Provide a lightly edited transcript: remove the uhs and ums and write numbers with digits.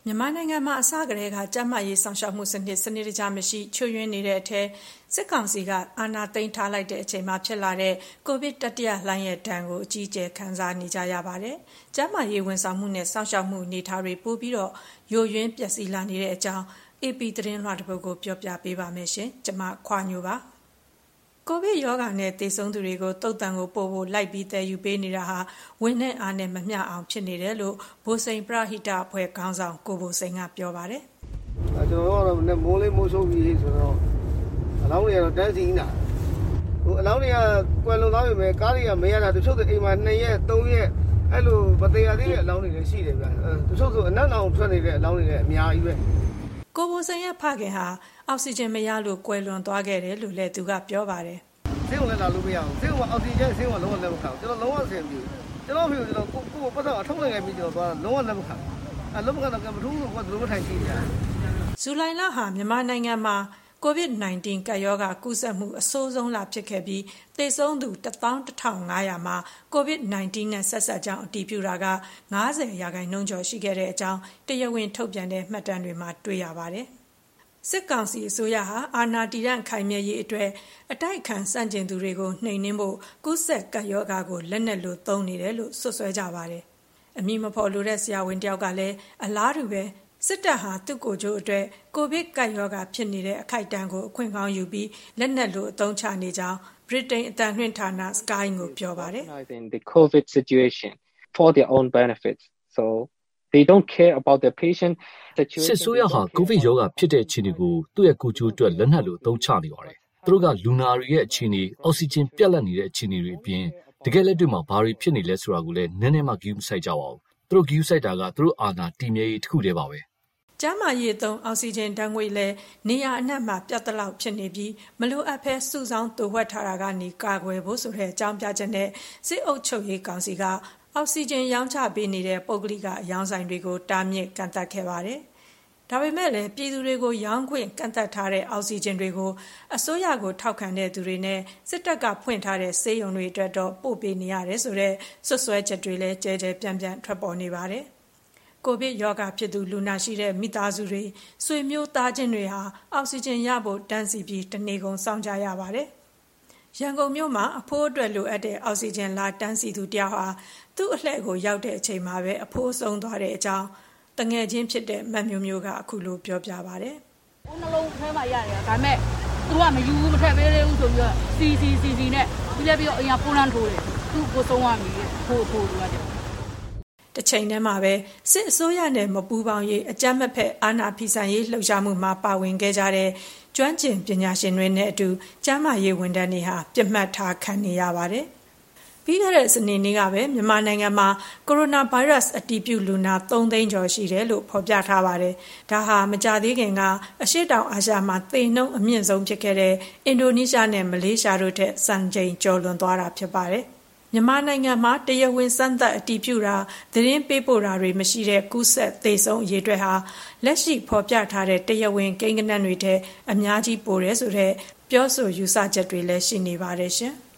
မြန်မာနိုင်ငံမှာအစကတည်းကကျန်းမာရေးဆောင်ရှောက်မှုစနစ်တကျမရှိချွတ်ယွင်းနေတဲ့အထက်စစ်ကောင်စီကအာဏာသိမ်းထားလိုက်တဲ့အချိန်မှာဖြစ်လာတဲ့ကိုဗစ်တတိယလှိုင်းရဲ့ဒဏ်ကိုအကြီးအကျယ်ခံစားနေကြရပါတယ်။ကျန်းမာရေးဝန်ဆောင်မှုနဲ့ဆောင်ရှောက်မှုအနေအထားတွေပိုပြီးတော့ယိုယွင်းပျက်စီးလာနေတဲ့အကြောင်း AP သတင်းလွှာတစ်ပုဒ်ကိုပြောပြပေးပါမယ်ရှင်။ကျွန်မခွာညိုပါ။ကိုဗစ်ရောဂါနဲ့သေဆုံးသူတွေကိုတုတ်တန်ကိုပို့ဖို့လိုက်ပြီးတည်ယူပေးနေတာဟာဝန်နဲ့အားနဲ့မမျှအောင်ဖြစ်နေတယ်လို့ဘိုစိန်ပရဟိတအဖွဲ့ခေါင်းဆောင်ကိုဘိုစိန်ကပြောပါတယ်။ကျွန်တော်တို့ကတော့မိုးလေးမိုးဆိုးပြီးဆိုတော့အလောင်းတွေကတော့တန်းစီနေတာ။အလောင်းတွေကကွယ်လွန်သွားပြီမဲ့ကားတွေကမရတာတချို့အိမ်မှာ2ရက်3ရက်အဲ့လိုမသေးရသေးတဲ့အလောင်းတွေလည်းရှိတယ်ဗျ။တချို့ဆိုအနက်လောင်ထွက်နေတဲ့အလောင်းတွေလည်းအများကြီးပဲ။ကိုဘိုစိန်ရဲ့ဖခင်ဟာအောက်ဆီဂျင်မရလို့ကွယ်လွန်သွားခဲ့တယ်လို့လည်းသူကပြောပါတယ်။ဆေးုံလည်းလာလို့မရဘူး။ဆေးုံကအောက်ဆီဂျင်ဆေးုံကလုံးဝလက်မခံဘူး။ကျွန်တော်လုံးဝဆင်ပြေ။ကျွန်တော်ဖေကျွန်တော်ကိုပတ်သက်အထုတ်လိုက်ခဲ့ပြီးကျွန်တော်သွားလုံးဝလက်မခံဘူး။လက်မခံတော့ကမထူးလို့ကဘယ်လိုမထိုင်ကြည့်ကြ။ဇူလိုင်လဟာမြန်မာနိုင်ငံမှာCOVID-19 ကပ်ရောဂါကူးစက်မှုအဆိုးဆုံးလဖြစ်ခဲ့ပြီးသေဆုံးသူ11,500မှာ COVID-19 နဲ့ဆက်စပ်ကြောင်းအတည်ပြုတာက90%ကျော်ရှိခဲ့တဲ့အကြောင်းတရားဝင်ထုတ်ပြန်တဲ့မှတ်တမ်းတွေမှာတွေ့ရပါတယ်။စစ်ကောင်စီအစိုးရဟာအာဏာတည်တံ့ခိုင်မြဲရေးအတွက်အတိုက်အခံစန့်ကျင်သူတွေကိုနှိမ်နင်းဖို့ကူးစက်ကပ်ရောဂါကိုလက်နက်လိုသုံးနေတယ်လို့ဆွဆွဲကြပါတယ်။အမည်မဖော်လိုတဲ့ဆရာဝန်တယောက်ကလည်းအလားတူပဲစစ်တပ်ဟာသူ့ကိုယ်ကျိုးအတွက်ကိုဗစ်ကပ်ရောဂါဖြစ်နေတဲ့အခိုက်အတန့်ကိုအခွင့်ကောင်းယူပြီးလက်နက်လိုအသုံးချနေကြောင်းဗြိတိန်အသံလွှင့်ဌာန Sky ကိုပြောပါတယ်။ The COVID situation for their own benefits. So they don't care about the patient situation. စစ်ဆိုးရဟာကိုဗစ်ရောဂါဖြစ်တဲ့အခြေအနေကိုသူ့ရဲ့ကိုယ်ကျိုးအတွက်လက်နက်လိုအသုံးချနေပါတယ်။သူတို့ကလူနာတွေရဲ့အခြေအနေအောက်ဆီဂျင်ပြတ်လတ်နေတဲ့အခြေအနေတွေအပြင်တကယ်လက်တွေ့မှာဘာတွေဖြစ်နေလဲဆိုတာကိုလည်းနည်းနည်းမှဂရုမစိုက်ကြပါဘူး။သူတို့ဂရုစိုက်တာကသူတို့အာဏာတည်မြဲရေးတစ်ခုတည်းပါပဲ။ကျန်းမာရေးသုံးအောက်ဆီဂျင်ဓာတ်ငွေ့လည်းနေရာအနှံ့မှာပြတ်တလောက်ဖြစ်နေပြီးမလိုအပ်ဘဲစုဆောင်းတိုးဝှက်ထားတာကနေကာကွယ်ဖို့ဆိုတဲ့အကြောင်းပြချက်နဲ့စစ်အုပ်ချုပ်ရေးကောင်စီကအောက်ဆီဂျင်ရောင်းချပေးနေတဲ့ပုဂ္ဂလိကအရောင်းဆိုင်တွေကိုတားမြစ်ကန့်သတ်ခဲ့ပါတယ်။ဒါပေမဲ့လည်းပြည်သူတွေကိုရောင်းခွင့်ကန့်သတ်ထားတဲ့အောက်ဆီဂျင်တွေကိုအစိုးရကိုထောက်ခံတဲ့သူတွေနဲ့စစ်တပ်ကဖွင့်ထားတဲ့ဆေးရုံတွေအတွက်တော့ပို့ပေးနေရတယ်ဆိုတဲ့ဆွဆွဲချက်တွေလည်းကျဲကျဲပြန့်ပြန့်ထွက်ပေါ်နေပါတယ်။ကိုဗစ်ရောဂါဖြစ်သူလူနာရှိတဲ့မိသားစုတွေဆွေမျိုးသားချင်းတွေဟာအောက်ဆီဂျင်ရဖို့တန်းစီပြီးတနေကုန်စောင့်ကြရပါတယ်။ရန်ကုန်မြို့မှာအဖိုးအတွက်လိုအပ်တဲ့အောက်ဆီဂျင်လာတန်းစီသူတယောက်ဟာသူ့အလှည့်ကိုရောက်တဲ့အချိန်မှာပဲအဖိုးဆုံးသွားတဲ့အကြောင်းတငယ်ချင်းဖြစ်တဲ့မတ်မျိုးမျိုးကအခုလိုပြောပြပါတယ်။ဦးနှလုံးထဲမှာရတယ်ဒါပေမဲ့သူကမယူဘူးမထည့်ပေးသေးဘူးဆိုပြီးတော့စီနဲ့ပြီးလည်းပြီးတော့အရင်ပိုးလန်းထိုးတယ်သူ့ကိုဆုံးသွားပြီဖိုးကကြတစ်ချိန်တည်းမှာပဲစစ်အစိုးရနဲ့မပူးပေါင်းရေးအကြမ်းမဖက်အာဏာဖီဆန်ရေးလှုပ်ရှားမှုမှာပါဝင်ခဲ့ကြတဲ့ကျွမ်းကျင်ပညာရှင်တွေနဲ့အတူကျန်းမာရေးဝန်ထမ်းတွေဟာပြစ်မှတ်ထားခံနေရပါတယ်။ပြီးခဲ့တဲ့စနေနေ့ကပဲမြန်မာနိုင်ငံမှာကိုရိုနာဗိုင်းရပ်စ်အတည်ပြုလူနာ3သိန်းကျော်ရှိတယ်လို့ဖော်ပြထားပါတယ်။ဒါဟာမကြာသေးခင်ကအရှေ့တောင်အာရှမှာသေနှုန်းအမြင့်ဆုံးဖြစ်ခဲ့တဲ့အင်ဒိုနီးရှားနဲ့မလေးရှားတို့ထက်စံချိန်ကျော်လွန်သွားတာဖြစ်ပါတယ်။မြန်မာနိုင်ငံမှာတရားဝင်စမ်းသပ်အတည်ပြုတာသတင်းပေးပို့တာတွေမရှိတဲ့ကူးစက်သေဆုံးအရေအတွက်ဟာလက်ရှိဖော်ပြထားတဲ့တရားဝင်ကိန်းဂဏန်းတွေထက်အများကြီးပိုတယ်ဆိုတဲ့ပြောဆိုယူဆချက်တွေလည်းရှိနေပါတယ်ရှင်။